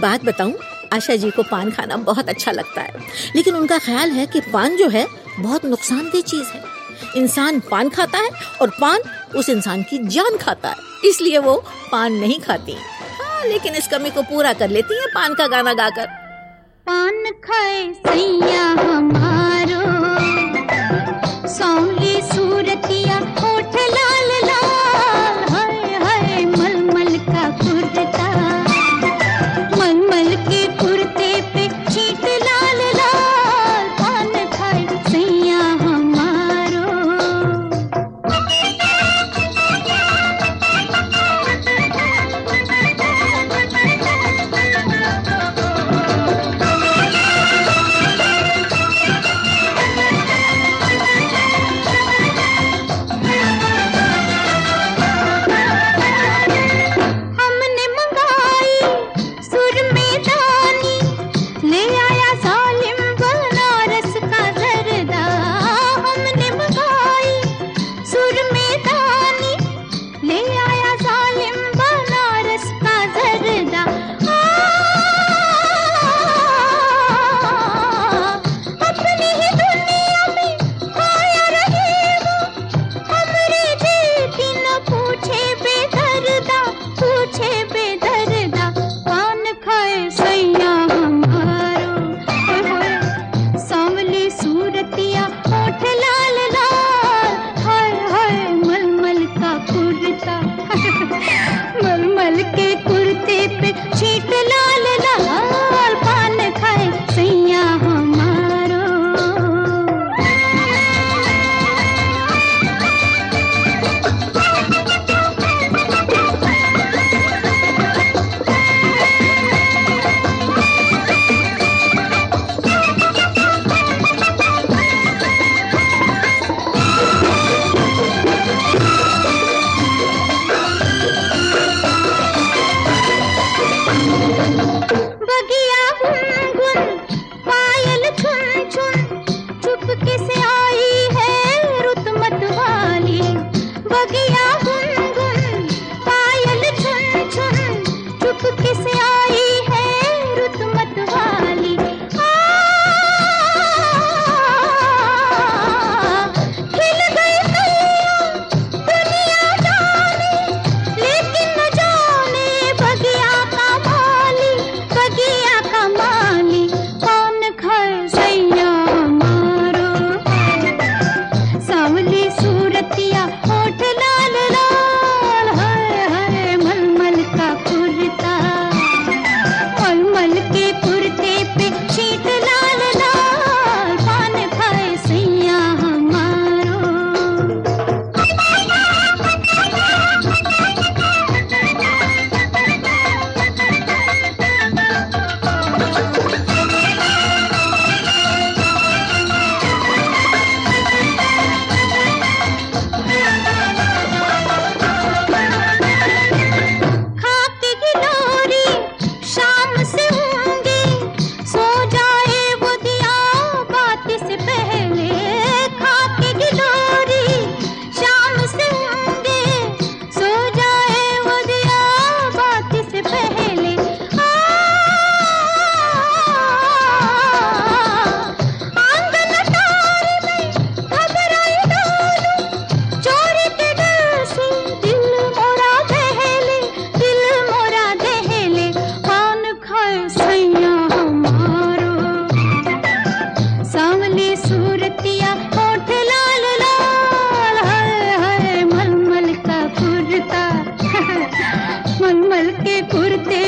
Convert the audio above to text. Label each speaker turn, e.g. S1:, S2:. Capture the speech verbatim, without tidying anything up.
S1: बात बताऊं, आशा जी को पान खाना बहुत अच्छा लगता है, लेकिन उनका ख्याल है कि पान जो है बहुत नुकसानदेह चीज है। इंसान पान खाता है और पान उस इंसान की जान खाता है, इसलिए वो पान नहीं खाती। हाँ, लेकिन इस कमी को पूरा कर लेती है पान का गाना गाकर।
S2: पान खाए सैया हमारो, सौली सूरतिया होठ लाल लाल, हाय हाय मलमल का कुर्ता, मलमल के कुर्ते पे छींट लाल लाल, पान खाए सैया हमारो। मलमल के कुर्ते पे छींट लाल लाल, पान खाए सैया हमारो। बगिया गुनगुन पायल छुन छुन, चुपके से आई है रुत मत वाली। बगिया गुनगुन पायल छुन छुन, चुपके से आई है रुत मत वाली। खिल गई कलियां दुनिया जाने, लेकिन न जाने बगिया का माली, बगिया का माली, पान खाए सैया हमारो। सांवली सूरतिया होठ लाल लाल, हाय हाय मलमल का कुर्ता, मलमल के कुर्ते पे छींट लाल लाल, पान खाए सैया हमारो। खाके गिलोरी शाम से होंगे, सो जाए वो दिया बात से पहले। खाके गिलोरी शाम से होंगे, सो जाए वो दिया बात से पहले। आंगन अटारी में घबराई डालूं, चोरी के डर से दिल मोरा दहले, दिल मोरा दहले, पान खाए सैया हमारो। सांवली सूरतिया होठ लाल लाल, हाय हाय मलमल का कुर्ता, मलमल के कुर्ते